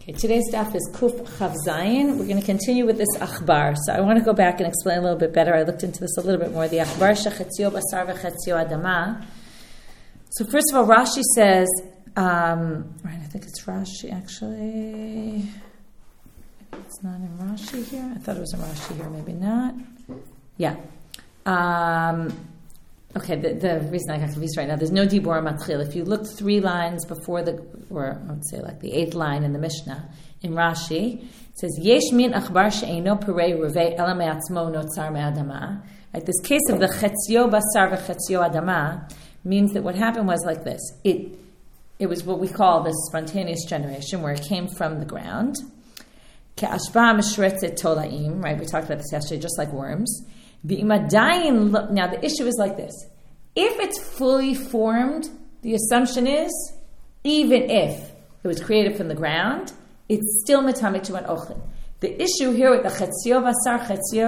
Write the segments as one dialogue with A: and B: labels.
A: Okay, today's daf is Kuf Chav Zayin. We're going to continue with this Achbar. So I want to go back and explain a little bit better. I looked into this a little bit more. The Achbar Shechetzio Basar V'Chetzio Adama. So first of all, Rashi says, right, I think it's Rashi actually. It's not in Rashi here. I thought it was in Rashi here, maybe not. Yeah. Okay, the reason I got confused right now, there's no Dibor Matchil. If you look 3 lines before or I would say like the 8th line in the Mishnah, in Rashi, it says, Yesh min achbar she'eino perei revei ela me'atzmo notzar me'adama. Right, this case of the chetzio basar v'chetzio adama means that what happened was like this. It was what we call the spontaneous generation, where it came from the ground. Ke'ashba meshretzet tolaim, right, we talked about this yesterday, just like worms. Now the issue is like this. If it's fully formed, the assumption is, even if it was created from the ground, it's still metame to an ochlin. The issue here with the chetzio basar,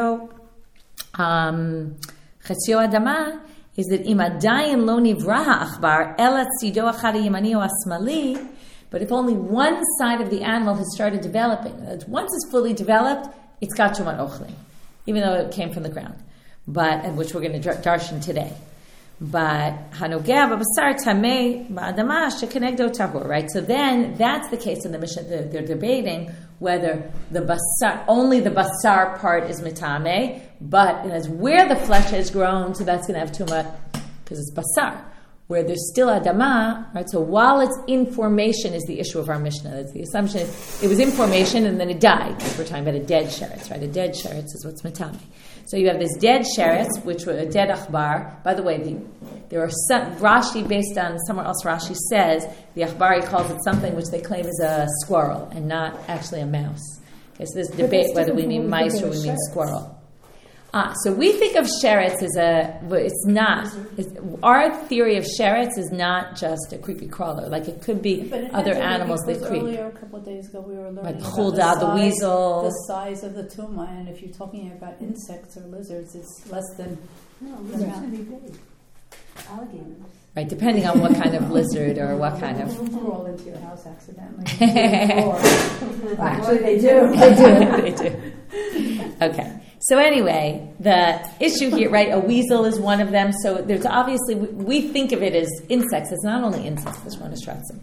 A: chetzio adama, is that imadayin lo nivraha achbar ela tzido achad yemani o asmali. But if only one side of the animal has started developing, once it's fully developed, it's got to an ochlin, even though it came from the ground, which we're going to darshan today. But hanogea b'basar tamei ba'adama shekenegdo tahur, right? So then that's the case in the Mishnah. They're debating whether only the basar part is mitame, but as where the flesh has grown, so that's going to have tumah because it's basar. Where there's still adama, right? So while it's in formation is the issue of our Mishnah. That's the assumption is it was in formation and then it died. We're talking about a dead sheretz, right? A dead sheretz is what's matame. So you have this dead sheretz, which was a dead achbar. By the way, there are some Rashi based on somewhere else. Rashi says the achbar, he calls it something which they claim is a squirrel and not actually a mouse. Okay, so there's debate whether we mean mice or we mean squirrel. So we think of sheretz as our theory of sheretz is not just a creepy crawler. Like it could be other animals that creep.
B: Earlier, a couple of days ago, we were learning
A: like
B: about
A: chulda, the weasel.
B: The size of the tumah, and if you're talking about insects or lizards, it's less than...
C: No, lizards can be big. Alligators.
A: Right, depending on what kind of lizard or what kind of...
B: Crawl into your house accidentally.
C: Actually, they do.
A: They do. Okay. So anyway, the issue here, right, a weasel is one of them. So there's obviously, we think of it as insects. It's not only insects, this one is shratzim.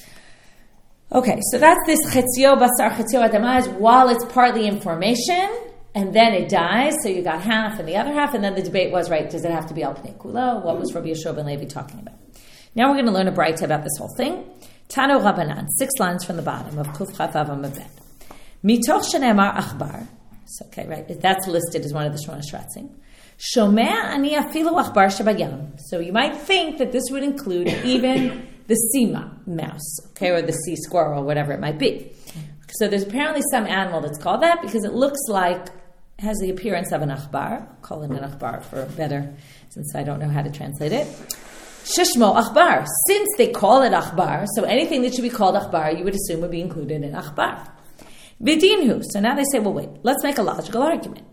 A: Okay, so that's this chetzio basar, chetzio adama, is while it's partly in formation, and then it dies, so you got half and the other half, and then the debate was, right, does it have to be al pnei kulo? What was Rabbi Yeshua ben Levi talking about? Now we're going to learn a braita about this whole thing. Tano Rabbanan, 6 lines from the bottom of Kuf Chavav Amabed. Mitoch shenemar achbar. So, okay, right. That's listed as one of the Shmona Shratzim. Shomea ani afilu achbar shebayam. So you might think that this would include even the sea mouse, okay, or the sea squirrel, or whatever it might be. So there's apparently some animal that's called that because it looks like, has the appearance of an achbar. I'll call it an achbar for better, since I don't know how to translate it. Shishmo achbar. Since they call it achbar, so anything that should be called achbar, you would assume would be included in achbar. Vidinhu. So now they say, well, wait, let's make a logical argument.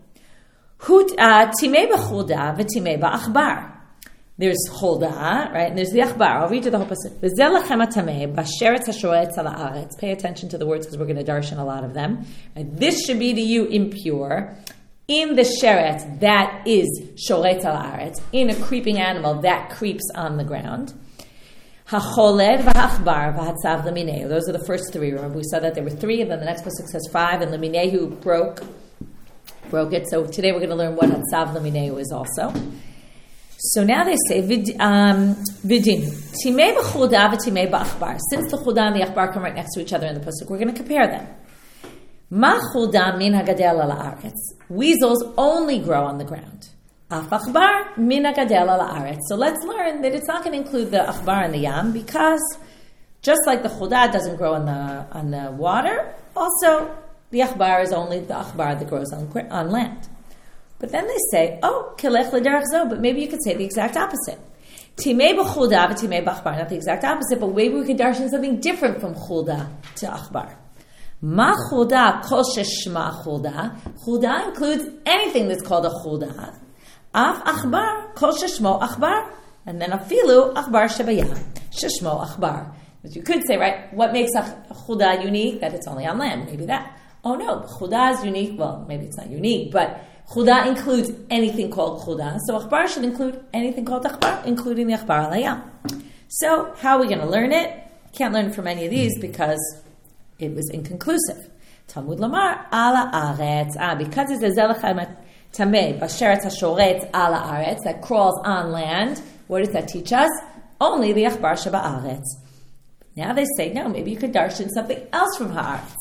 A: Timei b'chulda v'timei b'achbar. There's chulda, right, and there's the achbar. I'll read you the whole passage. V'zel lachem hatamei b'sheretz hashoretz ala aretz. Pay attention to the words because we're going to darshan a lot of them. Right? This should be to you impure in the sheretz that is shoretz ala aretz, in a creeping animal that creeps on the ground. HaCholed v'hachbar v'hatzav lemineu. Those are the first 3. Remember, we saw that there were 3, and then the next pasuk says 5, and lemineu broke it. So today we're going to learn what hatzav lemineu is also. So now they say vidin timei b'chulda v'timei b'achbar. Since the chulda and the achbar come right next to each other in the pasuk, we're going to compare them. Ma chulda min hagadel ala aretz. Weasels only grow on the ground. Achbar min hagadel ala aretz. So let's learn that it's not going to include the achbar and the yam because just like the chulda doesn't grow on the water, also the achbar is only the achbar that grows on land. But then they say, oh, kelech l'derech zo, but maybe you could say the exact opposite. Timei b'chulda v'timei b'achbar. Not the exact opposite, but maybe we could darshan something different from chulda to achbar. Ma chulda kol sheshma chulda. Chulda includes anything that's called a chulda. Af achbar kol sheshmo achbar. And then afilu achbar shebayam. Sheshmo achbar. But you could say, right, what makes a chudah unique? That it's only on land. Maybe that. Oh no, chudah is unique. Well, maybe it's not unique, but chudah includes anything called chudah. So achbar should include anything called achbar, including the achbar al hayam. So how are we going to learn it? Can't learn from any of these because it was inconclusive. Talmud Lamar ala aretz. Because it's a zelach tameh basheretz hashoretz ala aretz that crawls on land. What does that teach us? Only the achbar sheba aretz. Now they say no. Maybe you could darshan something else from haaretz.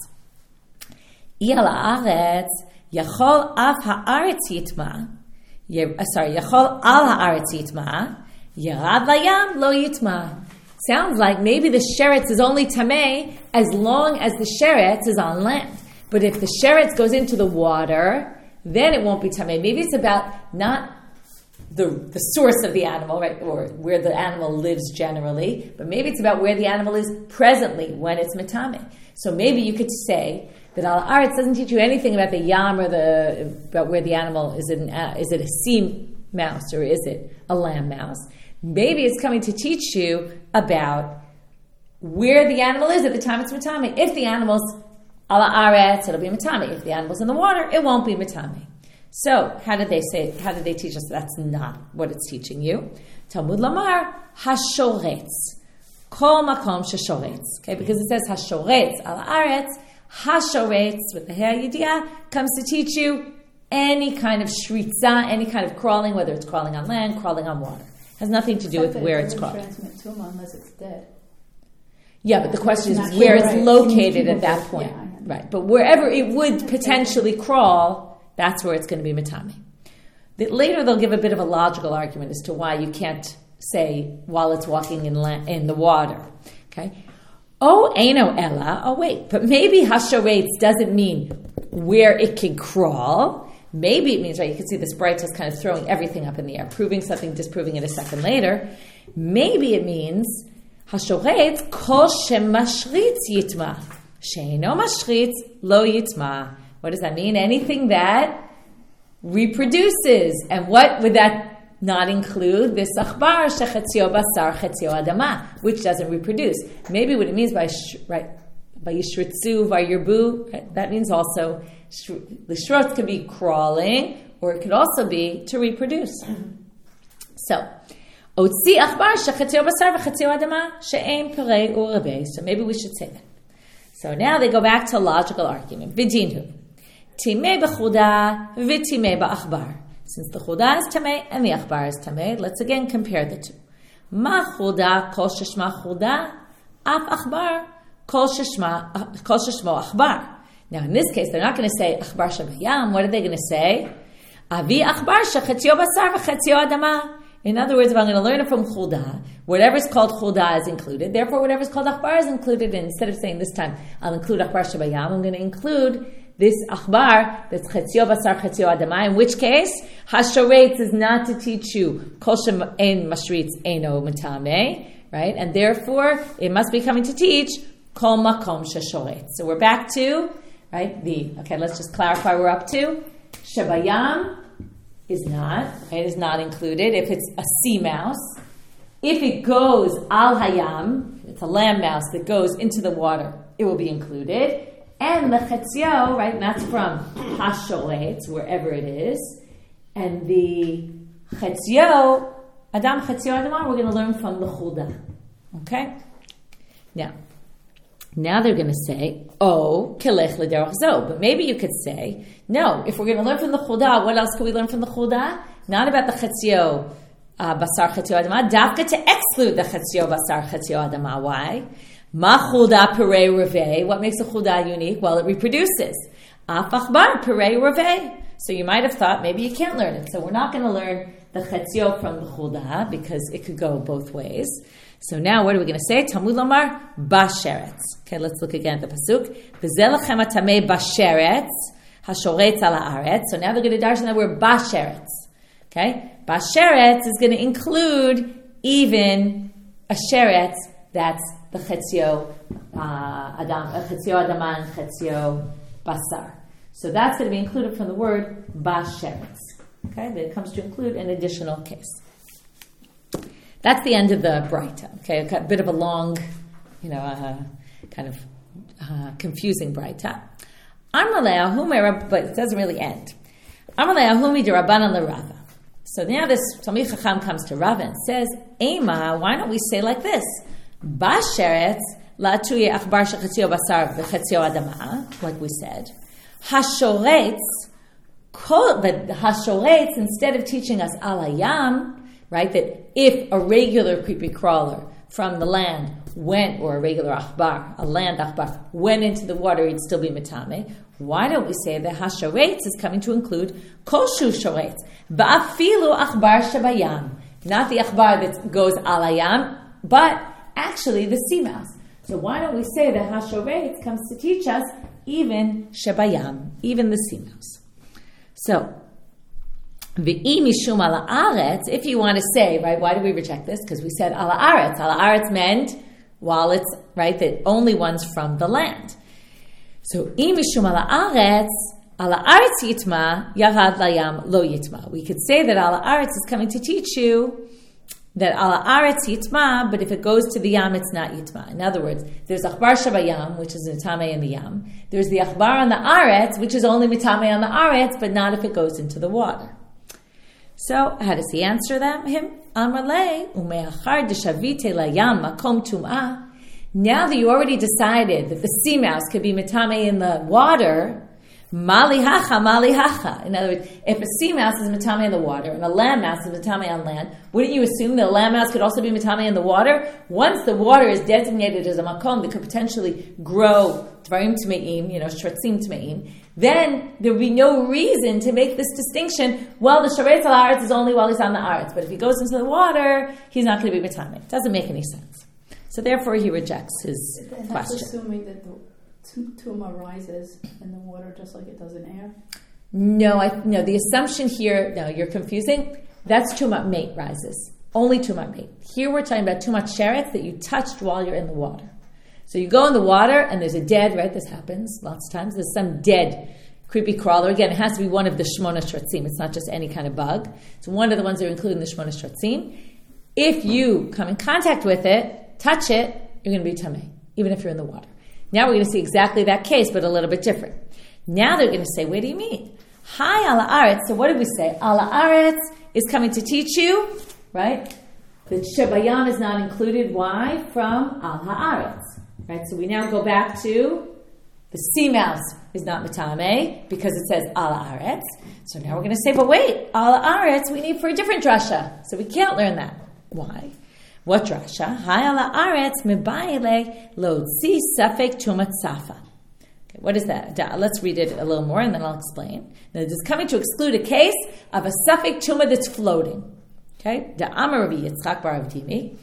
A: Ala aretz yachol af haaretz yitma. Yachol al haaretz yitma. Yarad layam lo yitma. Sounds like maybe the sheretz is only tameh as long as the sheretz is on land. But if the sheretz goes into the water, then it won't be tameh. Maybe it's about not the source of the animal, right, or where the animal lives generally, but maybe it's about where the animal is presently when it's metameh. So maybe you could say that al haaretz doesn't teach you anything about the yam or about where the animal is. Is it a sea mouse or is it a lamb mouse? Maybe it's coming to teach you about where the animal is at the time it's metameh. If the animal's ala aretz, it'll be metameh. If the animal's in the water, it won't be metameh. So, how did they teach us that's not what it's teaching you? Talmud Lamar, hashoretz. Kol makom sheshoretz. Okay, because it says hashoretz ala aretz, hashoretz with the hea yediyah comes to teach you any kind of shritza, any kind of crawling, whether it's crawling on land, crawling on water. Has nothing to do with where it's crawling.
B: Transmit tumah unless it's dead.
A: Yeah, but the question is where it's located at that point. Yeah, right, but wherever it would potentially crawl, that's where it's going to be metameh. Later they'll give a bit of a logical argument as to why you can't say while it's walking in the water. Okay? Oh, eino ella. Oh, wait. But maybe hashoretz doesn't mean where it can crawl. Maybe it means, right, you can see this bright is kind of throwing everything up in the air, proving something, disproving it a second later. Maybe it means hashoretz kol shemashritz yitma. Sheino mashritz lo yitma. What does that mean? Anything that reproduces. And what would that not include? This achbar shechetzio basar chetzio adama, which doesn't reproduce. Maybe what it means by yishritzu, by yirbu, that means also the shrot could be crawling, or it could also be to reproduce. So, otzi achbar shechetzio basar v'chetzio adama she'ein perei u'revei. So maybe we should say that. So now they go back to logical argument. V'dinhu. Timei b'chudah v'timei b'achbar. Since the chudah is tamei and the achbar is tamei, let's again compare the two. Ma chudah kol sheshma chudah, af achbar kol sheshmo achbar. Now in this case, they're not going to say achbar shabayam. What are they going to say? Avi achbar shechetzio basar v'chetzio adama. In other words, if I'm going to learn it from chudah, whatever's called chudah is included. Therefore, whatever's called achbar is included. And instead of saying this time, I'll include achbar shabayam, I'm going to include this achbar that's chetzio basar chetzio adama. In which case, hashoretz is not to teach you kol shem ein mashritz eino metameh, right? And therefore, it must be coming to teach kol makom sheshoretz. So we're back to right. Let's just clarify. We're up to shabayam is not included if it's a sea mouse. If it goes al hayam, it's a lamb mouse that goes into the water, it will be included. And the chetzio, right, and that's from hashoretz, wherever it is. And the chetzio, adam chetzio adamah, we're going to learn from the chudah. Okay? Now they're going to say, oh, kelech l'derech zo. But maybe you could say, no, if we're going to learn from the chudah, what else can we learn from the chudah? Not about the chetzio basar chetzio adamah, dafka to exclude the chetzio basar chetzio adamah. Why? Ma chudah perei revei. What makes a chudah unique? Well, it reproduces. Af achbar perei revei. So you might have thought maybe you can't learn it. So we're not going to learn the chetzio from the chudah because it could go both ways. So now what are we going to say? Talmud Lomar basheretz. Okay, let's look again at the pasuk. V'zeh lachem hatamei basheretz hashoretz ala aretz. So now they're going to darshan that word basheretz. Okay, basheretz is going to include even a sheretz that's the chetzio adama and chetzio basar. So that's going to be included from the word basheretz. Okay, that it comes to include an additional case. That's the end of the Braita. Okay, a bit of a long kind of confusing braita. But it doesn't really end. So now this Talmid Chacham comes to Rava and says, Ema, why don't we say like this? Basheretz la'atuye achbar shechatzio basar v'chatzio adama, like we said. Hashoretz, but Hashoretz, instead of teaching us alayam, right, that if a regular creepy crawler from the land went, or a regular achbar, a land achbar, went into the water, he'd still be metame. Why don't we say that hashoretz is coming to include kol shu shoretz, ba'afilu achbar shabayam, not the achbar that goes alayam, but actually the sea mouse. So why don't we say that hashoretz comes to teach us even shabayam, even the sea mouse? So, V'i mishum ala aretz, if you want to say, right, why do we reject this? Because we said ala aretz. Ala aretz meant, while it's, right, that only one's from the land. So, im mishum ala aretz yitma, yarad layam lo yitma. We could say that ala aretz is coming to teach you that ala aretz yitma, but if it goes to the yam, it's not yitma. In other words, there's achbar shabayam, which is mitame in the yam. There's the achbar on the aretz, which is only mitame on the aretz, but not if it goes into the water. So, how does he answer them? Amarle, umeachar deshavite layam makom tum'ah. Now that you already decided that the sea mouse could be mitame in the water, malihacha, malihacha. In other words, if a sea mouse is mitame in the water and a land mouse is mitame on land, wouldn't you assume that a land mouse could also be mitame in the water? Once the water is designated as a makom that could potentially grow dvarim tmeim, shratzim tmeim, then there would be no reason to make this distinction. Well, the shoretz al haaretz is only while he's on the haaretz, but if he goes into the water, he's not going to be mitame. It doesn't make any sense. So therefore, he rejects his
B: and
A: question.
B: That's assuming that the tumah rises in the water just like it does in air?
A: No, the assumption here, no, you're confusing. That's tumat mate rises. Only tumat mate. Here we're talking about tumat sheretz that you touched while you're in the water. So you go in the water and there's a dead, right? This happens lots of times. There's some dead creepy crawler. Again, it has to be one of the shmona shratzim. It's not just any kind of bug. It's one of the ones that are included in the shmona shratzim. If you come in contact with it, touch it, you're going to be tamei, even if you're in the water. Now we're going to see exactly that case, but a little bit different. Now they're going to say, what do you mean? Hi, ala aretz. So what did we say? Ala aretz is coming to teach you, right? That shabayam is not included. Why? From al haaretz. Right? So we now go back to the sea mouse is not mitame because it says ala aretz. So now we're going to say, but wait, ala aretz we need for a different drasha. So we can't learn that. Why? What drasha? Hi ala aretz mebaile lo tzi safek tumat safa. Okay, what is that? Let's read it a little more and then I'll explain. Now, this is coming to exclude a case of a safek tumah that's floating. Okay? Da amar Rabbi Yitzchak bar Avdimi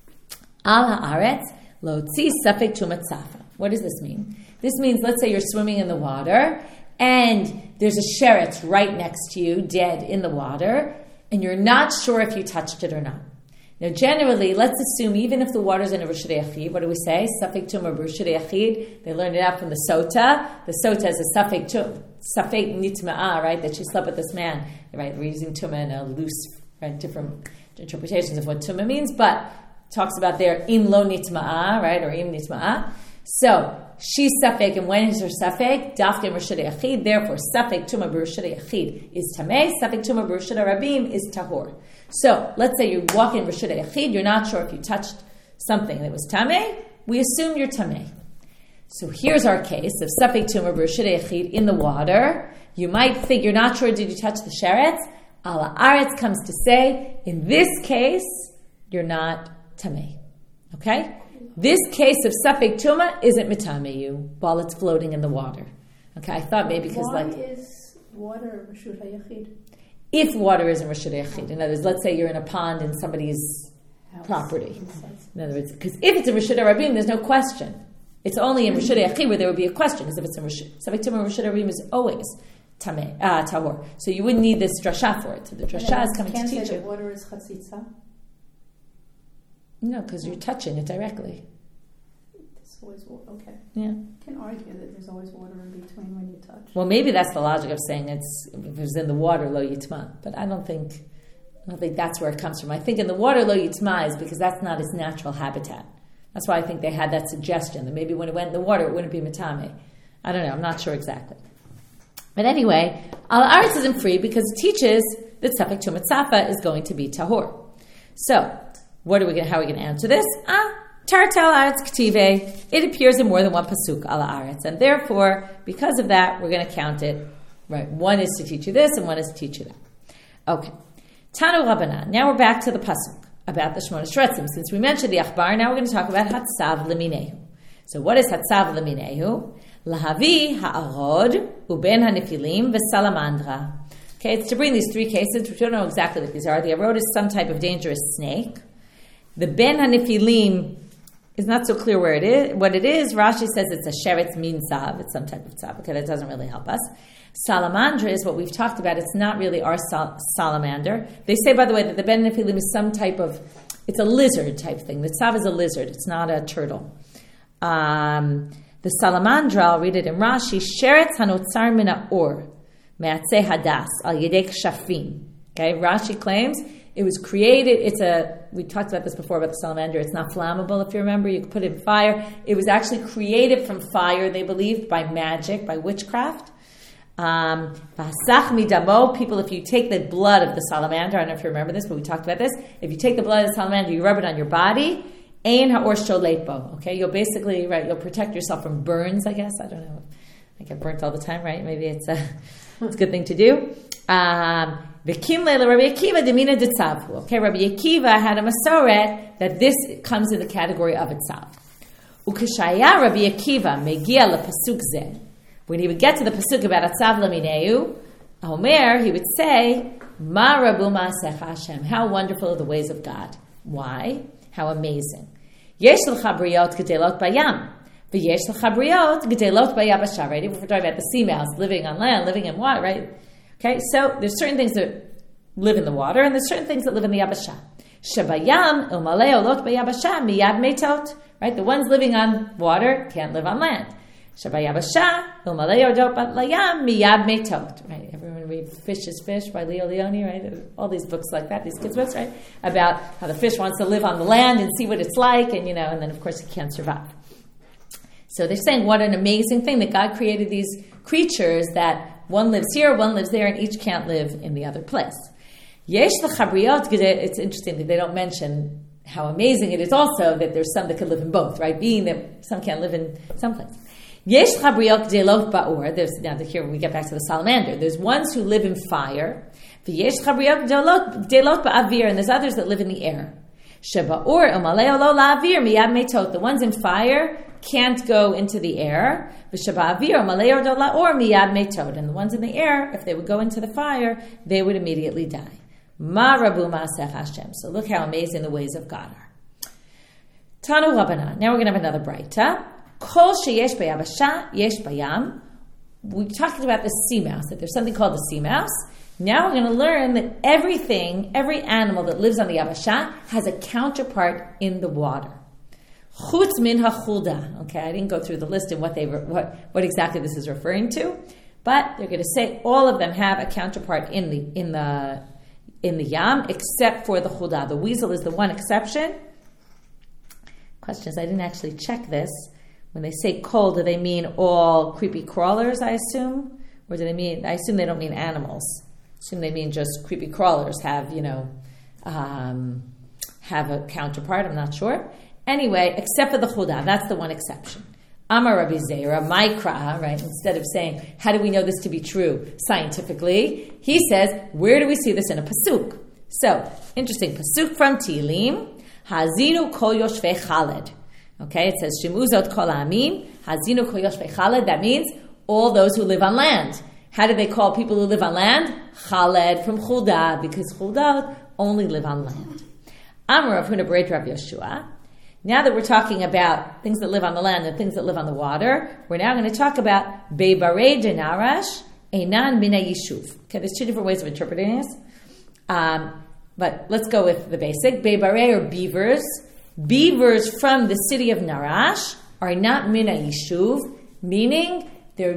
A: ala aretz lo tzi safek tumat safa. What does this mean? This means, let's say you're swimming in the water and there's a sheretz right next to you, dead in the water, and you're not sure if you touched it or not. Now, generally, let's assume even if the water's in a Rishut Yachid, what do we say? Safek tumah Rishut Yachid. They learned it out from the Sota. The Sota is a Safek nitma'ah, right? That she slept with this man, right? We're using tumah in a loose, right? Different interpretations of what tumah means, but talks about their im lo nitma'ah, right? Or im nitma'ah. So, she's Safek, and when is her Safek? Dafke Rishut Yachid. Therefore, Safek tumah Rishut Yachid is tamei. Safek tumah Rishut Rabim is tahor. So, let's say you're walking Rishut Yachid, you're not sure if you touched something that was tamei, we assume you're tamei. So here's our case of Safek Tumah Rishut Yachid in the water. You might think you're not sure, did you touch the sheretz? Ala aretz comes to say, in this case, you're not tamei. Okay? This case of Safek Tumah isn't mitame you while it's floating in the water. Okay, I thought maybe because
B: Why is water Rishut Yachid?
A: If water is in Rishut Yachid, in other words, let's say you're in a pond in somebody's property. In other words, because if it's in Rishut Rabim, there's no question. It's only in Rishut Yachid where there would be a question, because if it's in Safek Tumah Rishut Rabim is always tahor. So you wouldn't need this drasha for it. So the drasha is coming to teach you.
B: Can't say that water is chatzitza?
A: No, because you're touching it directly.
B: There's always water. Okay.
A: Yeah.
B: You can argue that there's always water in between when you touch.
A: Well, maybe that's the logic of saying if it's in the water, lo yitma. But I don't think that's where it comes from. I think in the water, lo yitma is because that's not its natural habitat. That's why I think they had that suggestion that maybe when it went in the water, it wouldn't be metame. I don't know. I'm not sure exactly. But anyway, al aretz isn't free because it teaches that safek tumat safa is going to be tahor. So, how are we going to answer this? Tartel aretz k'tive. It appears in more than one pasuk al aretz, and therefore, because of that, we're going to count it. Right, one is to teach you this, and one is to teach you that. Okay, Tanu Rabbanan. Now we're back to the pasuk about the Shmona Shretzim. Since we mentioned the Achbar, now we're going to talk about Hatzav Leminehu. So what is Hatzav Leminehu? Lahavi ha'arod uben ha'nefilim v'salamandra. Okay, it's to bring these three cases, which we don't know exactly what these are. The arod is some type of dangerous snake. The ben ha'nefilim is not so clear where it is. What it is, Rashi says it's a sheretz min tzav. It's some type of tzav. Okay, that doesn't really help us. Salamandra is what we've talked about. It's not really our salamander. They say, by the way, that the ben nefilim is some type of, it's a lizard type thing. The tzav is a lizard. It's not a turtle. The salamandra, I'll read it in Rashi, sheretz hanotzar min ha'or, me'atzeh hadas, al yedei kshafim. Okay, Rashi claims it was created, we talked about this before about the salamander, it's not flammable if you remember, you could put it in fire. It was actually created from fire, they believed, by magic, by witchcraft. People, if you take the blood of the salamander, I don't know if you remember this, but we talked about this. If you take the blood of the salamander, you rub it on your body. Ein ha'or sholepo. Okay, you'll basically, right, you'll protect yourself from burns. I guess I don't know. I get burnt all the time, right? Maybe it's a good thing to do. V'kim leila Rabbi Akiva demina detzavu. Okay, Rabbi Akiva had a masoret that this comes in the category of itzav. Ukeshaya Rabbi Akiva megia lepasuk zeh. When he would get to the pasuk about Atzav Lamineu, Omer, he would say, Ma Rabu Ma'asech Hashem. How wonderful are the ways of God. Why? How amazing. Yesh l'chabriyot gedelot bayam. V'yesh l'chabriyot gedelot bayabasha. Right? If we're talking about the sea mouse living on land, living in water, right? Okay, so there's certain things that live in the water, and there's certain things that live in the yabasha. Shabayam umalei olot bayabasha miyad metot. Right? The ones living on water can't live on land. Shabayabasha, umalei ordot layam, miyad metot. Right? Everyone read Fish is Fish by Leo Leone, right? All these books like that, these kids' books, right? About how the fish wants to live on the land and see what it's like, and and then of course it can't survive. So they're saying what an amazing thing that God created these creatures that one lives here, one lives there, and each can't live in the other place. Yesh l'chabriyot, it's interesting that they don't mention how amazing it is also that there's some that could live in both, right? Being that some can't live in some place. Yesh chabriyot gdelot ba'or. Now here we get back to the salamander. There's ones who live in fire. Yesh chabriyot gdelot ba'avir, and there's others that live in the air. Sheba'or umalei lo la'avir miyad metot. The ones in fire can't go into the air. V'sheba'avir umalei ordot la'or miyad metot. And the ones in the air, if they would go into the fire, they would immediately die. Ma rabu ma'asech Hashem. So look how amazing the ways of God are. Tanu Rabbanan. Now we're going to have another braita. Kol sheyesh bayabasha yesh bayam. We talked about the sea mouse, that there's something called the sea mouse. Now we're going to learn that every animal that lives on the yabasha has a counterpart in the water. Chutz min hachulda. Okay, I didn't go through the list and what exactly this is referring to, but they're going to say all of them have a counterpart in the yam, except for the chulda. The weasel is the one exception. Questions? I didn't actually check this. When they say kol, do they mean all creepy crawlers, I assume? Or do they mean, I assume they don't mean animals. I assume they mean just creepy crawlers have a counterpart, I'm not sure. Anyway, except for the chudah, that's the one exception. Amar Rabbi Zera, Maikra, right? Instead of saying, how do we know this to be true scientifically? He says, where do we see this in a pasuk? So, interesting, pasuk from Tehillim, Hazinu kol yoshvei chaled. Okay, it says, Shemuzot kol ha'amim, hazinu kol yoshvei chaled. That means all those who live on land. How do they call people who live on land? Chaled, from Chulda, because Chulda only live on land. Amar Rav Huna Bereit Rav Yeshua. Now that we're talking about things that live on the land and things that live on the water, we're now going to talk about Beibarei denarash, einan mina yishuv. Okay, there's two different ways of interpreting this. But let's go with the basic. Beibarei are beavers. Beavers from the city of Narash are not mina yishuv, meaning they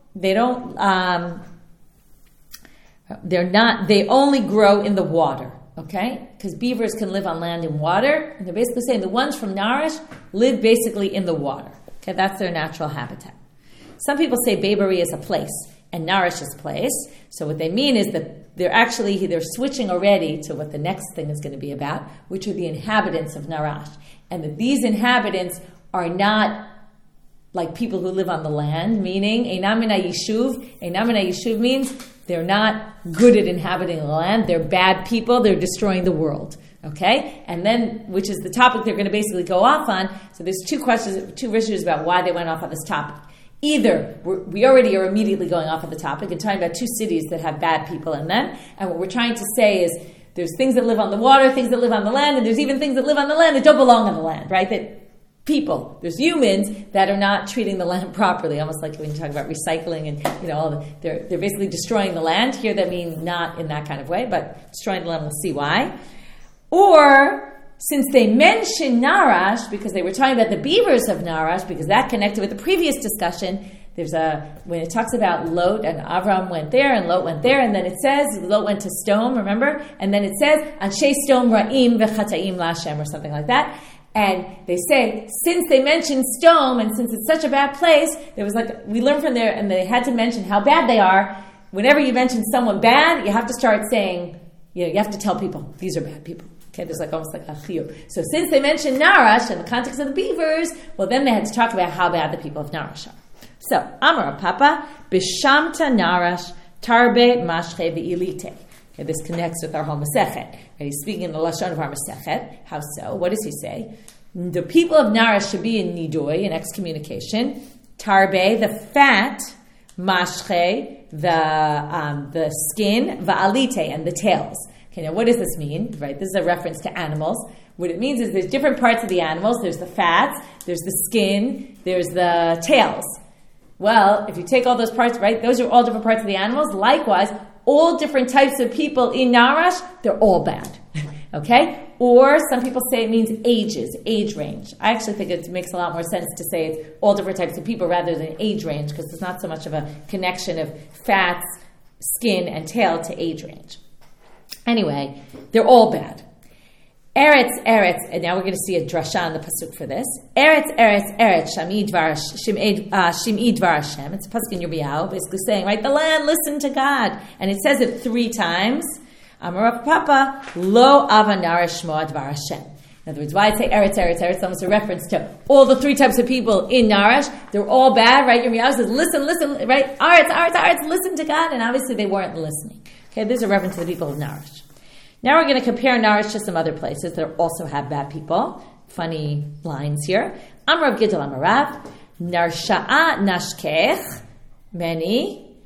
A: only grow in the water. Okay? Because beavers can live on land and water, and they're basically saying the ones from Narash live basically in the water. Okay, that's their natural habitat. Some people say Babari is a place, and Narash is a place. So what they mean is that they're switching already to what the next thing is going to be about, which are the inhabitants of Narash. And that these inhabitants are not like people who live on the land, meaning Einam min hayishuv. Einam min hayishuv means they're not good at inhabiting the land. They're bad people. They're destroying the world. Okay? And then, which is the topic they're going to basically go off on. So there's two issues about why they went off on this topic. Either we already are immediately going off of the topic and talking about two cities that have bad people in them. And what we're trying to say is there's things that live on the water, things that live on the land, and there's even things that live on the land that don't belong on the land, right? That people, there's humans that are not treating the land properly, almost like when you talk about recycling and they're basically destroying the land. Here that means not in that kind of way, but destroying the land, we'll see why. Or since they mention Narash, because they were talking about the beavers of Narash, because that connected with the previous discussion, when it talks about Lot and Avram went there and Lot went there, and then it says Lot went to Sodom, remember? And then it says Anshe Sodom Ra'im v'Chataim Lashem or something like that. And they say, since they mentioned Sodom, and since it's such a bad place, we learned from there, and they had to mention how bad they are. Whenever you mention someone bad, you have to start saying, you have to tell people, these are bad people. Okay, there's almost like a chiyuv. So since they mentioned Narash in the context of the beavers, well, then they had to talk about how bad the people of Narash are. So, Amar Papa, Bishamta Narash, Tarbe Mashche Ve'ilite. Okay, this connects with our whole Masechet. He's speaking in the Lashon of our Masechet. How so? What does he say? The people of Narash should be in Nidoy, in excommunication. Tarbe, the fat, Mashche, the skin, Va'alite, and the tails. Okay, now what does this mean? Right, this is a reference to animals. What it means is there's different parts of the animals. There's the fats, there's the skin, there's the tails. Well, if you take all those parts, right, those are all different parts of the animals. Likewise, all different types of people in Narash, they're all bad. Okay? Or some people say it means age range. I actually think it makes a lot more sense to say it's all different types of people rather than age range, because there's not so much of a connection of fats, skin, and tail to age range. Anyway, they're all bad. Eretz, and now we're going to see a drasha in the pasuk for this. Eretz, shim'i dvar Hashem. It's a pasuk in Yirmiyahu, basically saying, right, the land, listen to God. And it says it 3 times. Amar Papa, lo ava narash shmo dvar Hashem. In other words, why I say Eretz, it's almost a reference to all the 3 types of people in Narash. They're all bad, right? Yirmiyahu says, listen, right? Eretz, listen to God. And obviously they weren't listening. Okay, there's a reference to the people of Narash. Now we're going to compare Narash to some other places that also have bad people. Funny lines here. Amrav Gidol Amarav, Narsha'a Nashkech, Mani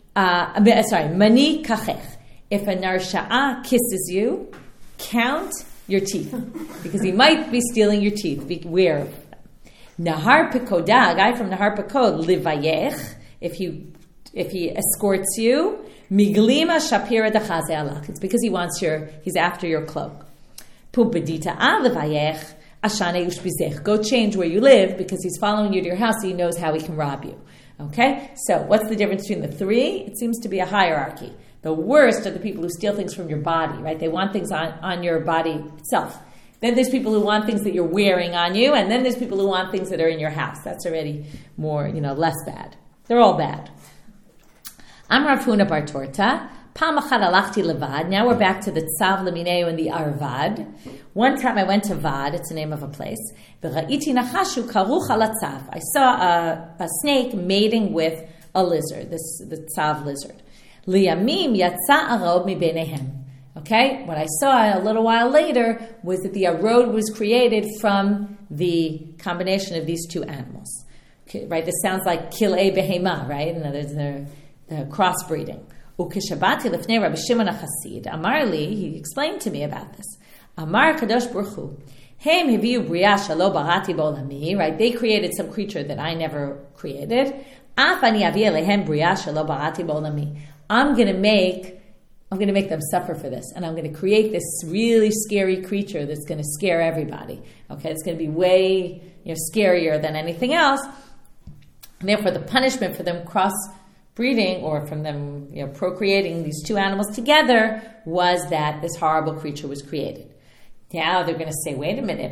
A: Kachech. If a Narsha'a kisses you, count your teeth, because he might be stealing your teeth. Beware of it. Nahar Pekoda, a guy from Nahar Pekod, Livayech, if he escorts you, Miglima Shapira Dachaze Alach. It's because he's after your cloak. Pubedita Alevayech Ashane Ushbizech. Go change where you live, because he's following you to your house, so he knows how he can rob you. Okay? So what's the difference between the 3? It seems to be a hierarchy. The worst are the people who steal things from your body, right? They want things on your body itself. Then there's people who want things that you're wearing on you, and then there's people who want things that are in your house. That's already more, less bad. They're all bad. I'm Rav Huna Bar Torta. Pam achad alachti levad. Now we're back to the Tzav Lemineu and the Arvad. One time I went to Vad, it's the name of a place. V'ra'iti nachashu karuch alatzav. I saw a snake mating with a lizard, the Tzav lizard. Liyamim yatsa arod mi beinehem. Okay, what I saw a little while later was that the arod was created from the combination of these 2 animals. Okay, right, this sounds like kilei behema, right? In other words, the crossbreeding. Ukeshabati lefnei Rabbi Shimon HaChasid. Amar li, he explained to me about this. Amar Kadosh Baruch Hu, Hem hiviu bria shelo barati b'olami. Right, they created some creature that I never created. Af ani avi elehem bria shelo barati b'olami. I'm going to make them suffer for this, and I'm going to create this really scary creature that's going to scare everybody. Okay, it's going to be way scarier than anything else. And therefore, the punishment for them crossbreeding breeding or from them procreating these two animals together was that this horrible creature was created. Now they're going to say, wait a minute.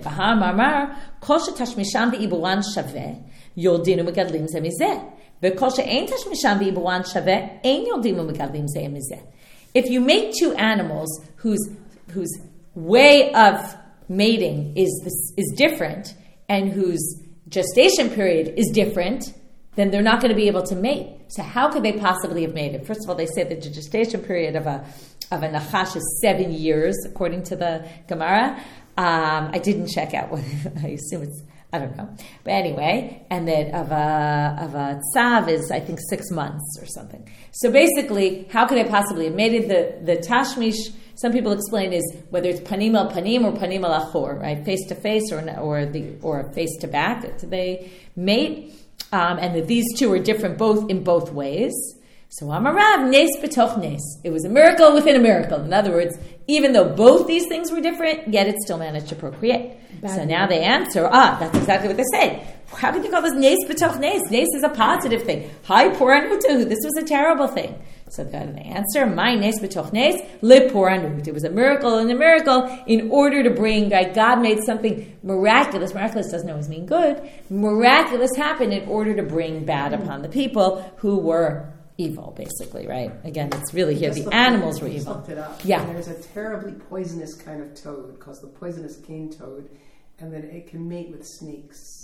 A: If you make two animals whose way of mating is different and whose gestation period is different, then they're not going to be able to mate. So how could they possibly have mated? First of all, they say that the gestation period of a nachash is 7 years, according to the Gemara. I didn't check out what I assume it's. I don't know, but anyway, and that of a tzav is I think 6 months or something. So basically, how could I possibly have mated the tashmish? Some people explain is whether it's panim al panim or panim al achor, right, face to face or face to back. Do they mate? And that these two are different in both ways. So Amarav, nes betoch nes. It was a miracle within a miracle. In other words, even though both these things were different, yet it still managed to procreate. So now they answer, that's exactly what they say. How can you call this nes betoch nes? Nes is a positive thing. Hi poranutu, this was a terrible thing. So the answer, my nes betoch nes, le poranut. It was a miracle in a miracle in order to bring, God made something miraculous. Miraculous doesn't always mean good. Miraculous happened in order to bring bad upon the people who were evil, basically, right? Again, it's really here. The animals were evil.
D: Looked it up.
A: Yeah.
D: And there's a terribly poisonous kind of toad called the poisonous cane toad, and then it can mate with snakes.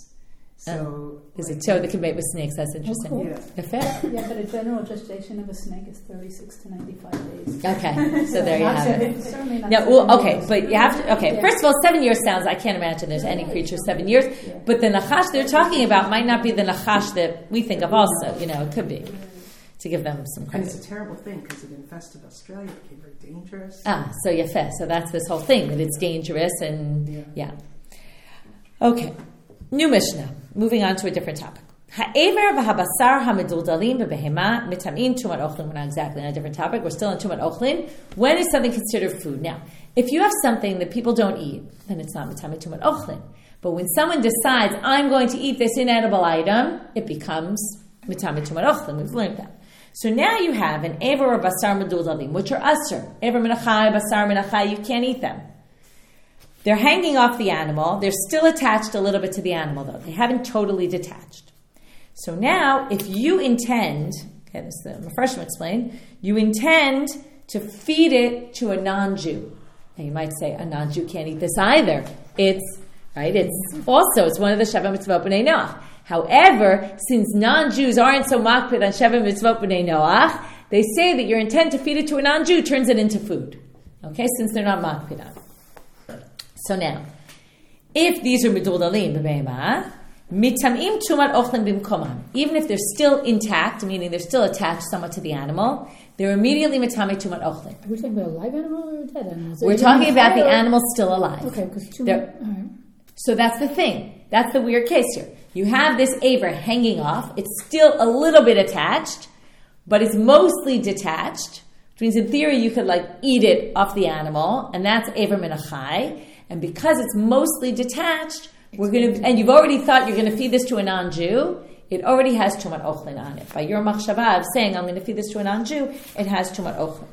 D: So
A: there's a toad that can mate with snakes. That's interesting.
B: Oh, cool.
D: Yeah.
B: Yeah, but a general gestation of a snake is 36 to 95 days.
A: Okay, so there you have it.
B: Certainly not
A: No,
B: 7
A: okay,
B: years.
A: but you have to. Okay,
B: Yeah.
A: first of all, 7 years sounds. I can't imagine there's any creature 7 years.
B: Yeah.
A: But the nachash they're talking about might not be the nachash that we think of. Also, it could be. To give them some
D: And
A: credit.
D: it's a terrible thing because it infested Australia. It became very dangerous.
A: So yafeh. So that's this whole thing that it's dangerous and yeah. Okay, new Mishnah. Moving on to a different topic. Ha'ever v'habasar hameduldalim b'behema mitam'in tumat ochlin. We're not exactly on a different topic. We're still on tumat ochlin. When is something considered food? Now, if you have something that people don't eat, then it's not mitam'in tumat ochlin. But when someone decides, I'm going to eat this inedible item, it becomes mitam'in tumat ochlin. We've learned that. So now you have an ever or basar meduldalim, which are asr. Ever minachai, basar minachai, you can't eat them. They're hanging off the animal. They're still attached a little bit to the animal, though. They haven't totally detached. So now, if you intend, this is the Mepharshim explain, you intend to feed it to a non-Jew. Now you might say, a non-Jew can't eat this either. It's one of the Sheva Mitzvot B'nai Noach. However, since non-Jews aren't so makpid on Sheva Mitzvot B'nai Noach, they say that your intent to feed it to a non-Jew turns it into food. Okay, since they're not makpid on it. So now, if these are meduldalim b'beima, mitamim tumat ochlin bimkomam, even if they're still intact, meaning they're still attached somewhat to the animal, they're immediately mitamim tumat ochlin.
C: Are we talking about a live animal or a dead animal?
A: We're talking about the animal still alive.
C: Okay, because all right.
A: So that's the thing. That's the weird case here. You have this aver hanging off. It's still a little bit attached, but it's mostly detached, which means in theory you could eat it off the animal, and that's aver minachai. And because it's mostly detached, and you've already thought you're going to feed this to a non-Jew, it already has tumat ochlin on it. By your machshava of saying, I'm going to feed this to a non-Jew, it has tumat ochlin.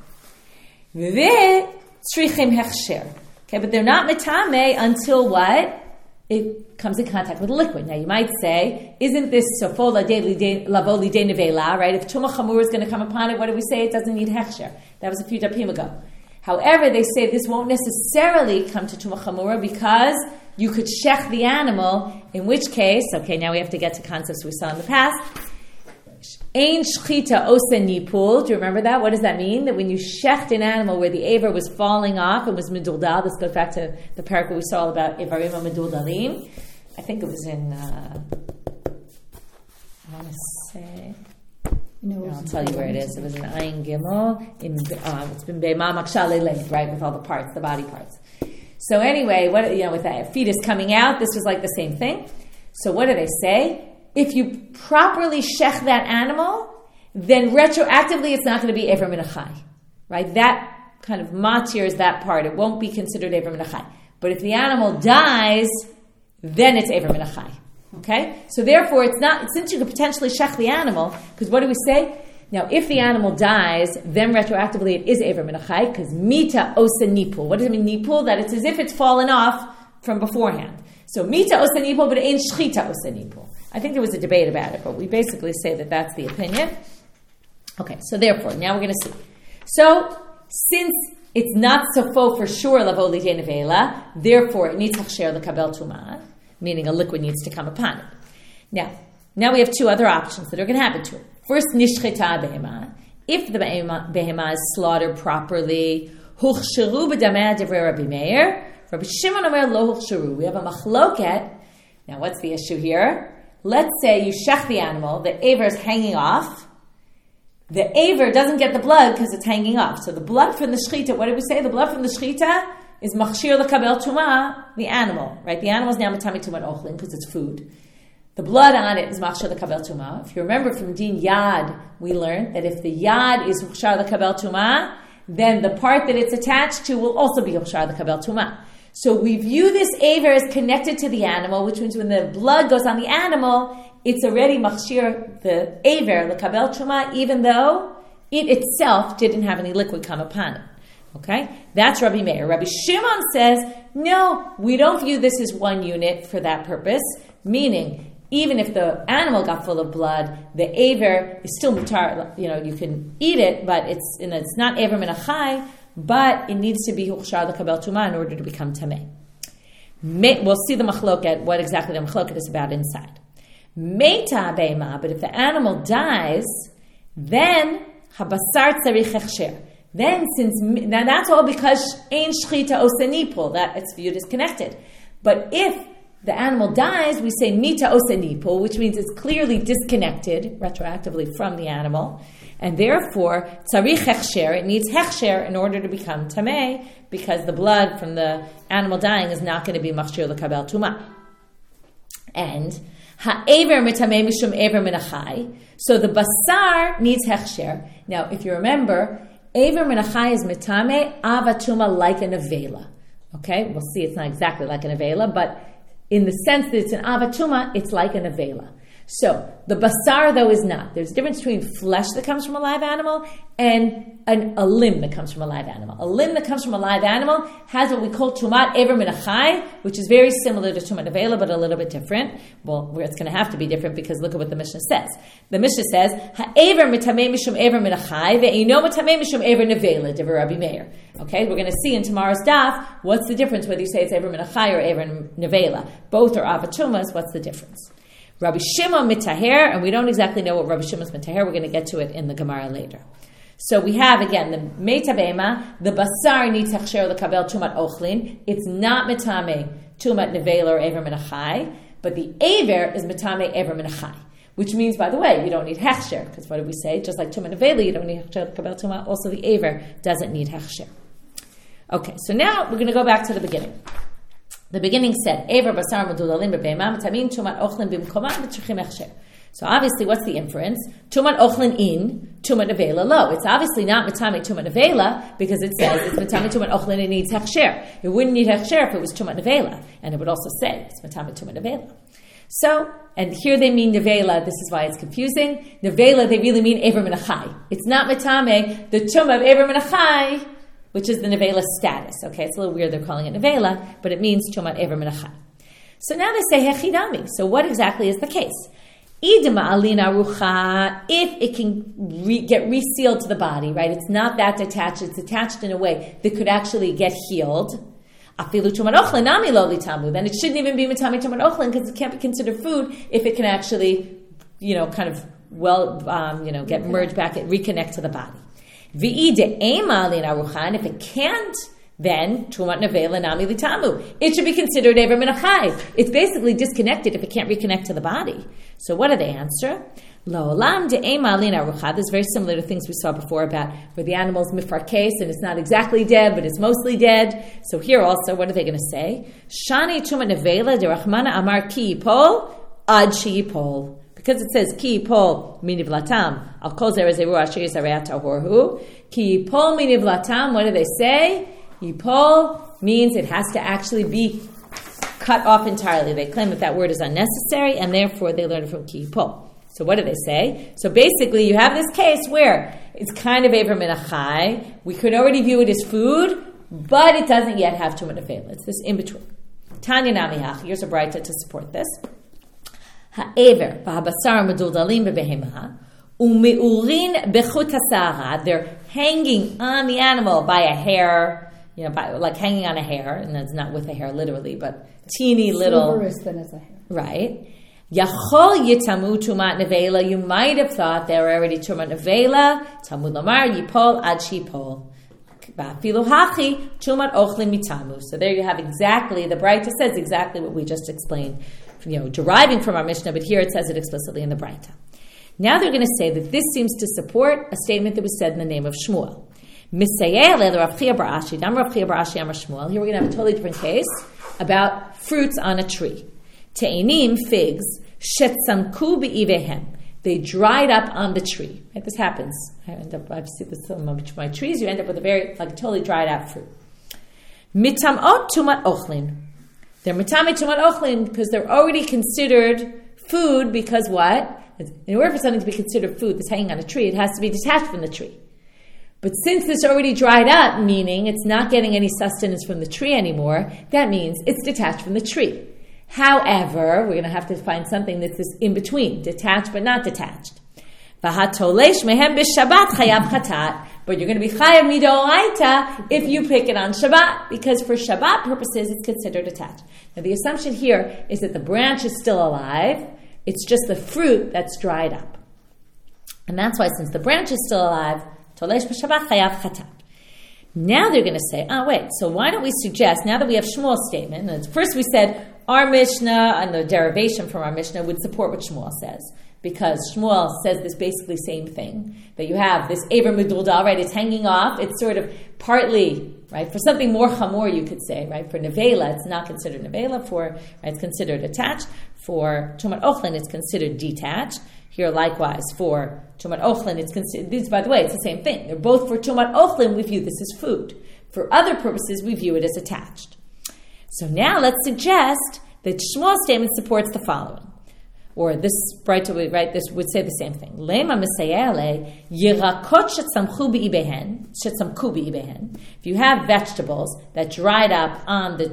A: Tzrichim hechsher. Okay, but they're not metame until what? It comes in contact with liquid. Now you might say, isn't this sofo lavo lidei nevela, right? If tumah chamur is going to come upon it, what do we say? It doesn't need hechsher. That was a few dapim ago. However, they say this won't necessarily come to Tumah Chamura because you could shech the animal, in which case, okay, now we have to get to concepts we saw in the past. Ein shchita osa nipul. Do you remember that? What does that mean? That when you shecht an animal where the aver was falling off and was meduldal, this goes back to the parak we saw about Evarim meduldalim. I think it was in, I want to say... I'll tell you where it is. It was in Ayin Gimel. It's been Be'ma Makshale Leid, right, with all the parts, the body parts. So anyway, with that fetus coming out, this was like the same thing. So what do they say? If you properly shech that animal, then retroactively it's not going to be Ever Minachai, right? That kind of matir is that part. It won't be considered Ever Minachai. But if the animal dies, then it's Ever Minachai. Okay? So therefore, it's not, since you could potentially shech the animal, because what do we say? Now, if the animal dies, then retroactively it is Ever Min HaChai, because Mita Osa Nipul. What does it mean, Nipul? That it's as if it's fallen off from beforehand. So Mita Osa Nipul, but Ein Shchita Osa Nipul. I think there was a debate about it, but we basically say that that's the opinion. Okay, so therefore, now we're going to see. So, since it's not sofo for sure, lavo lidei nevela, therefore it needs hachsher lekabel tumah, meaning a liquid needs to come upon it. Now we have two other options that are going to happen to it. First, nishcheta behema. If the behema is slaughtered properly, huchsheru b'damei divrei Rabbi Meir. Rabbi Shimon omer lo huchsheru. We have a machloket. Now, what's the issue here? Let's say you shech the animal, the aver is hanging off. The aver doesn't get the blood because it's hanging off. So the blood from the shechita, what did we say? The blood from the shechita is machshir lekabel tumah, the animal, right? The animal is now matami tumat ochlin because it's food. The blood on it is machshir lekabel tumah. If you remember from Din Yad, we learned that if the Yad is machshir lekabel tumah, then the part that it's attached to will also be machshir lekabel tumah. So we view this aver as connected to the animal, which means when the blood goes on the animal, it's already machshir, the aver, lekabel tumah, even though it itself didn't have any liquid come upon it. Okay? That's Rabbi Meir. Rabbi Shimon says, no, we don't view this as one unit for that purpose, meaning even if the animal got full of blood, the aver is still mutar, you can eat it, but it's not aver min HaChai, but it needs to be huchshar lekabel tumah in order to become tameh. We'll see the machloket, what exactly the machloket is about inside. Meita beima, but if the animal dies, then habasar tzarich hechsher. Then now that's all because ein shchita osa nipul, that it's viewed as connected. But if the animal dies, we say mita osa nipul, which means it's clearly disconnected retroactively from the animal, and therefore tzarich hechsher, it needs hechsher in order to become tameh, because the blood from the animal dying is not going to be machshir lekabel tumah. And ha'ever mitameh mishum ever min HaChai, so the basar needs hechsher. Now, if you remember, Aver min HaChai is mitame avatuma like a nevela. Okay, we'll see it's not exactly like a nevela, but in the sense that it's an avatuma, it's like a nevela. So the basar though is not. There's a difference between flesh that comes from a live animal and a limb that comes from a live animal. A limb that comes from a live animal has what we call tumat aver min HaChai, which is very similar to tumat nevela, but a little bit different. Well, it's going to have to be different because look at what the Mishnah says. The Mishnah says, ha'ever mitameh mishum aver min HaChai, ve'eino mitameh mishum aver nevela, divrei Rabbi Meir. Okay, we're going to see in tomorrow's daf what's the difference whether you say it's aver min HaChai or aver nevela. Both are avatumas. What's the difference? Rabbi Shimon mitaher, and we don't exactly know what Rabbi Shimon's mitaher. We're going to get to it in the Gemara later. So we have, again, the meita be'ema, the basar needs hechsher lekabel tumat ochlin. It's not mitame tumat nevela or aver min HaChai, but the aver is mitame aver min HaChai, which means, by the way, you don't need hechsher, because what did we say? Just like tumat nevela, you don't need hechsher lekabel tumat. Also, the aver doesn't need hechsher. Okay, so now we're going to go back to the beginning. The beginning said, Ever basar medulalim bebeima mitamin tumat ochlin bimkoma mitzrichim hechsher. So obviously, what's the inference? Tumat ochlin in, tumat nevela lo. It's obviously not mitame tumat nevela because it says it's mitame tumat ochlin, it needs hechsher. It wouldn't need hechsher if it was tumat nevela, and it would also say it's mitame tumat nevela. So, and here they mean nevela. This is why it's confusing. Nevela, they really mean Ever min HaChai. It's not mitame the tumah of Ever min HaChai, which is the nevela status. Okay, it's a little weird they're calling it nevela, but it means tumat ever min HaChai. So now they say hechidami. So what exactly is the case? Idma alina rucha, if it can get resealed to the body, right? It's not that detached. It's attached in a way that could actually get healed. Afilu tumat ochlin nami lo litamu. Then it shouldn't even be mitami tumat ochlin because it can't be considered food if it can actually, kind of get merged back and reconnect to the body. And if it can't, then tumat nevela nami litamu. It should be considered aver min HaChai. It's basically disconnected if it can't reconnect to the body. So what do they answer? Lo'olam de'ema lina rucha. This is very similar to things we saw before about where the animal's mifarkes and it's not exactly dead, but it's mostly dead. So here also, what are they going to say? Shani tumat nevela de Rachmana amar ki yipol ad shi yipol. Because it says ki yipol minivlatam al kol zera zeru asher yisarei tahorhu. Ki yipol minivlatam. What do they say? Yipol means it has to actually be cut off entirely. They claim that word is unnecessary, and therefore they learn it from ki yipol. So what do they say? So basically, you have this case where it's kind of Ever Min HaChai. We could already view it as food, but it doesn't yet have Tumah Nevela. It's this in between. Tanya Namihach. Here's a braita to support this. Ha'ever v'habasar meduldalim bebehema u'meurin bechut hasara. They're hanging on the animal by a hair, like hanging on a hair, and that's not with a hair literally, but teeny little.
B: Silver is thin as a hair.
A: Right. Yachol yitamu tumat nevela. You might have thought they were already tumat nevela. Talmud lamar yipol ad shipol. Ba'afilu hachi tumat ochlin mitamu. So there you have exactly, the Braita says exactly what we just explained, deriving from our Mishnah, but here it says it explicitly in the Braita. Now they're going to say that this seems to support a statement that was said in the name of Shmuel. Here we're going to have a totally different case about fruits on a tree. Te'enim, figs, shetsamku be'ivehem. They dried up on the tree. Right? This happens. I've seen this in my trees. You end up with a totally dried out fruit. Mitamot tumat ochlin. They're mitamot tumat ochlin because they're already considered food because what? In order for something to be considered food that's hanging on a tree, it has to be detached from the tree. But since this already dried up, meaning it's not getting any sustenance from the tree anymore, that means it's detached from the tree. However, we're going to have to find something that's this in between, detached but not detached. But you're going to be chayav midoraita if you pick it on Shabbat, because for Shabbat purposes it's considered attached. Now the assumption here is that the branch is still alive, it's just the fruit that's dried up. And that's why since the branch is still alive, tolesh b'Shabbat chayav chatat. Now they're going to say, so why don't we suggest, now that we have Shmuel's statement, and first we said our Mishnah and the derivation from our Mishnah would support what Shmuel says, because Shmuel says this basically same thing, that you have this Ever Meduldal, right, it's hanging off, it's sort of partly, right, for something more chamor you could say, right, for Nevela, it's not considered Nevela, it's considered attached, for Tumat Ochlin, it's considered detached. Here, likewise, for Tumat Ochlin, it's considered, by the way, it's the same thing. They're both for Tumat Ochlin, we view this as food. For other purposes, we view it as attached. So now let's suggest that Shmuel's statement supports the following. Or this Braita would write this would say the same thing. Lema mesayele yirakot shetzamku beibehen. If you have vegetables that dried up on the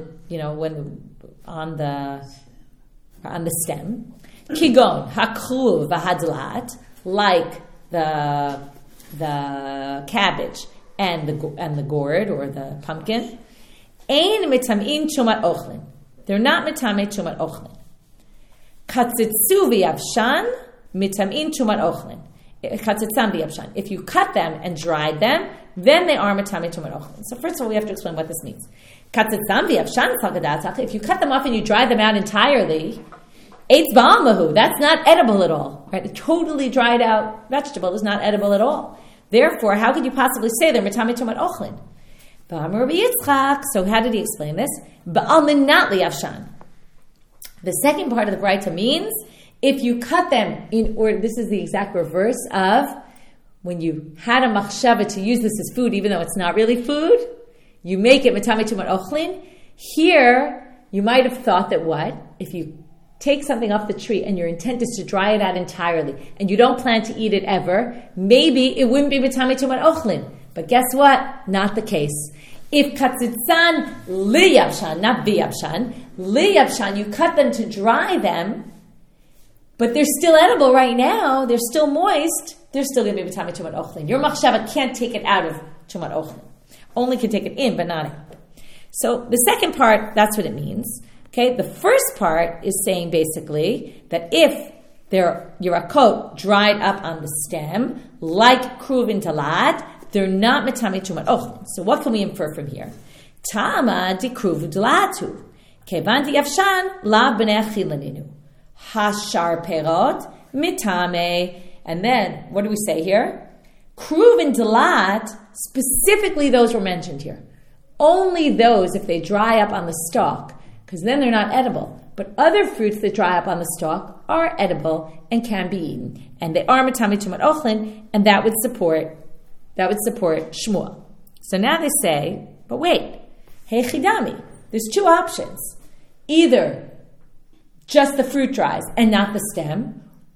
A: on the stem, kigon hakruv v'hadlat, like the cabbage and the gourd or the pumpkin, ein mitamim tumat ochlin. They're not mitamei tumat ochlin. Katzitzu v'yavshan mitamim tumat ochlin. Katzitzam v'yavshan. If you cut them and dried them, then they are mitamei tumat ochlin. So first of all, we have to explain what this means. Katzitzam v'yavshan. If you cut them off and you dry them out entirely, eitz ba'almahu. That's not edible at all. Right? A totally dried out vegetable is not edible at all. Therefore, how could you possibly say they're mitamei tumat ochlin? So how did he explain this? Ba'alminat liyavshan. The second part of the Braita means if you cut them in order, this is the exact reverse of when you had a machshava to use this as food, even though it's not really food, you make it mitamei tumat ochlin. Here, you might have thought that if you take something off the tree and your intent is to dry it out entirely and you don't plan to eat it ever, maybe it wouldn't be mitamei tumat ochlin. But guess what? Not the case. If katzitzan liyavshan, not v'yavshan, liyavshan, you cut them to dry them, but they're still edible right now, they're still moist, they're still going to be mitamei tumat ochlin. Your machshava can't take it out of tumat ochlin. Only can take it in, but not out. So the second part, that's what it means. Okay, the first part is saying basically that if your Yerakot dried up on the stem, like kruv and talat, they're not mitamei tumat ochlin. So what can we infer from here? Tama di kruv udlatu. Kevan di yavshan lav b'nei achilaninu. Hashar perot mitamei. And then, what do we say here? Kruv and talat, specifically those were mentioned here. Only those if they dry up on the stalk, because then they're not edible. But other fruits that dry up on the stalk are edible and can be eaten. And they are mitamei tumat ochlin, and that would support Shmuel. So now they say, but wait, hey chidami, there's two options. Either just the fruit dries and not the stem,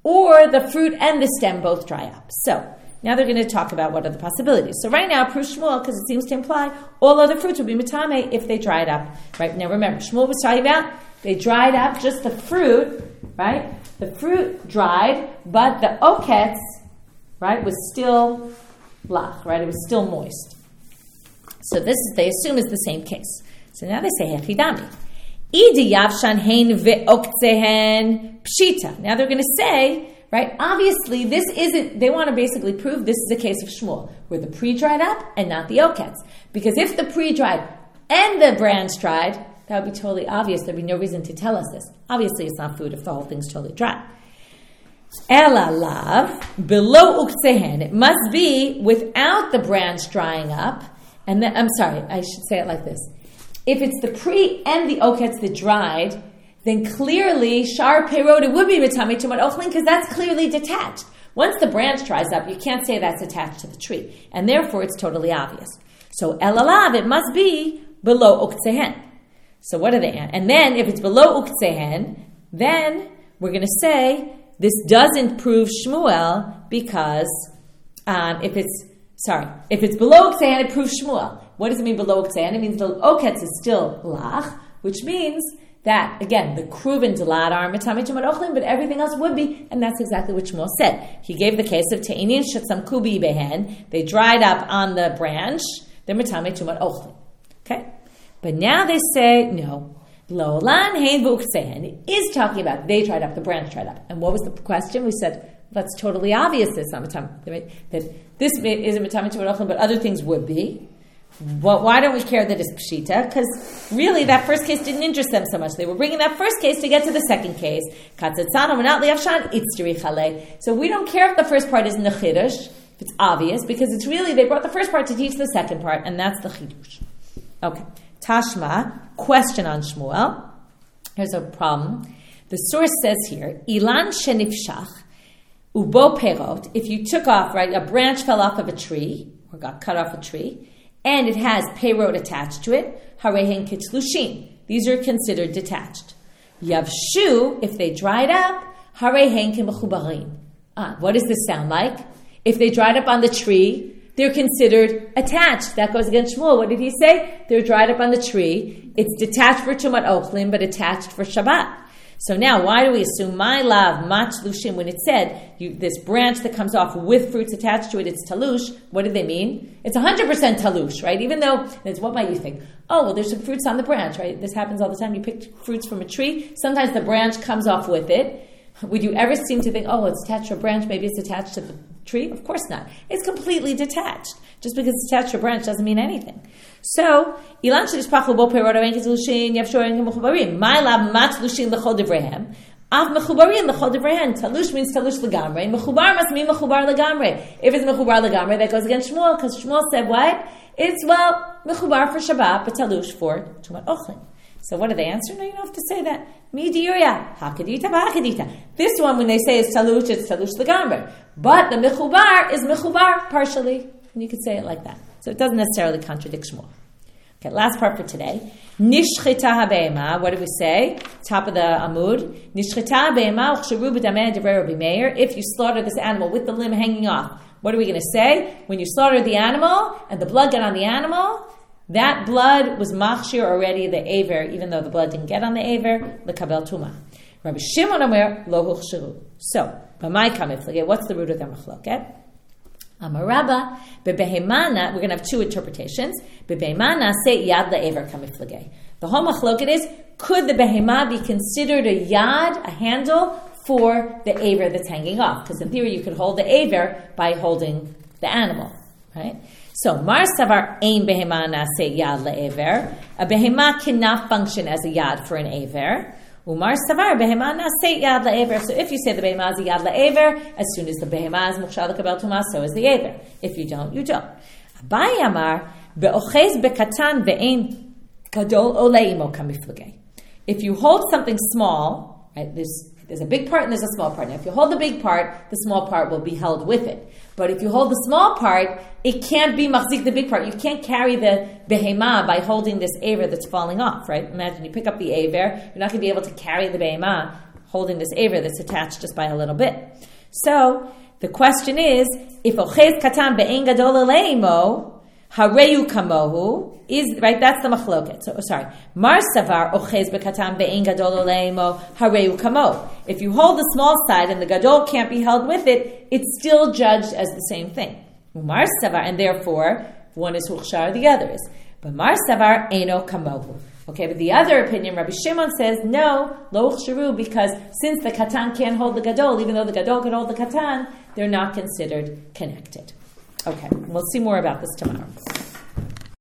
A: or the fruit and the stem both dry up. So now they're going to talk about what are the possibilities. So right now, Proof Shmuel, because it seems to imply all other fruits would be metame if they dried up. Right now, remember, Shmuel was talking about they dried up just the fruit, right? The fruit dried, but the oketz, right, was still lach, right? It was still moist. So this is, they assume, is the same case. So now they say hechidami. Idi yavshan hein ve'oktzehen pshita. Now they're going to say, right, obviously this isn't, they want to basically prove this is a case of Shmuel, where the pre-dried up and not the oketz. Because if the pre-dried and the branch dried, that would be totally obvious. There'd be no reason to tell us this. Obviously it's not food if the whole thing's totally dry. Ela lav, below uktzehen. It must be without the branch drying up. And then, I'm sorry, I should say it like this. If it's the pre and the oketz that dried, then clearly shar peirot, it would be mitame tumat ochlin, because that's clearly detached. Once the branch dries up, you can't say that's attached to the tree, and therefore it's totally obvious. So elalav, it must be below uktzehen. So what are they? And then if it's below uktzehen, then we're going to say this doesn't prove Shmuel because if it's below uktzehen, it proves Shmuel. What does it mean below uktzehen? It means the oketz is still lach, which means that, again, the kruv and delad are mitame tumat ochlin, but everything else would be, and that's exactly what Shmuel said. He gave the case of te'inin shetzam kubi behen. They dried up on the branch. They're mitame tumat ochlin. Okay? But now they say, no. Lo lan hein v'uktzehen. It is talking about they dried up, the branch dried up. And what was the question? We said, that's totally obvious that this isn't mitame tumat ochlin, but other things would be. Well, why don't we care that it's pshita? Because really, that first case didn't interest them so much. They were bringing that first case to get to the second case. So we don't care if the first part is nechidush, if it's obvious, because it's really, they brought the first part to teach the second part, and that's the chidush. Okay. Tashma, question on Shmuel. Here's a problem. The source says here, Ilan shenifshach ubo perot, if you took off, right, a branch fell off of a tree, or got cut off a tree, and it has peyrot attached to it, harehen kitzlushin. These are considered detached. Yavshu, if they dried up, harehen kimechubarim. What does this sound like? If they dried up on the tree, they're considered attached. That goes against Shmuel. What did he say? They're dried up on the tree. It's detached for Tumat Ochlim, but attached for Shabbat. So now, why do we assume my lav mach lushim when it said this branch that comes off with fruits attached to it, it's talush? What did they mean? It's 100% talush, right? Even though, what might you think? Oh, well, there's some fruits on the branch, right? This happens all the time. You pick fruits from a tree. Sometimes the branch comes off with it. Would you ever seem to think, oh, it's attached to a branch, maybe it's attached to the tree? Of course not. It's completely detached. Just because it's attached to a branch doesn't mean anything. So, ilan shedishpachu bo perot aven kitzlushin yavshorin kemechubarim. My lab mat lushin l'chol divrehem. Av mechubarim l'chol divrehem. Talush means talush legamre. Mechubar must mean mechubar legamre. If it's mechubar legamre, that goes against Shmuel, because Shmuel said what? It's, mechubar for Shabbat, but talush for Tumat Ochlin. So what do they answer? No, you don't have to say that. Mi diuria, hakadita v'hakadita. This one, when they say it's talush legamre. But the mechubar is mechubar partially. And you could say it like that. So it doesn't necessarily contradict Shmuel. Okay, last part for today. Nishchita habeima. What do we say? Top of the amud. Nishchita habeima uchsharu b'damei divrei Rabbi Meir. If you slaughter this animal with the limb hanging off, what are we going to say? When you slaughter the animal and the blood got on the animal, that blood was machshir already, the aver, even though the blood didn't get on the aver, l'kabel tuma. Rabbi Shimon Omer lo huchsharu. So, b'mai kamiflige, what's the root of their machloket? Amarabba, bebehemana, we're going to have two interpretations. Bebehemana, say yad le'ever kamiflige. The whole machloket is, could the behemah be considered a yad, a handle, for the aver that's hanging off? Because in theory, you could hold the aver by holding the animal, right? So, Mar Savar ein behemah nase yad le'ever. A behemah cannot function as a yad for an aver. Umar Savar behemah nase yad le'ever. So, if you say the behemah is a yad le'ever, as soon as the behemah is mukhshal l'kabel tumah, so is the aver. If you don't, you don't. Abai Amar be'ochez bekatan ve'ein gadol oleimo kamiflagei. If you hold something small, right? There's a big part and there's a small part. Now, if you hold the big part, the small part will be held with it. But if you hold the small part, it can't be machzik the big part. You can't carry the behemah by holding this aver that's falling off, right? Imagine you pick up the aver, you're not going to be able to carry the behemah holding this aver that's attached just by a little bit. So the question is, if ochez katan be'en gadol aleimo, hareyu kamohu, is, right, that's the machloket. So, sorry. Mar savar ochez bekatan be'en gadol aleimo, hareyu kamohu. If you hold the small side and the gadol can't be held with it, it's still judged as the same thing. Mar savar, and therefore, one is huchshar, the other is. But Mar savar eno kamohu. Okay, but the other opinion, Rabbi Shimon says, no, lo uchsharu, because since the katan can't hold the gadol, even though the gadol can hold the katan, they're not considered connected. Okay, we'll see more about this tomorrow.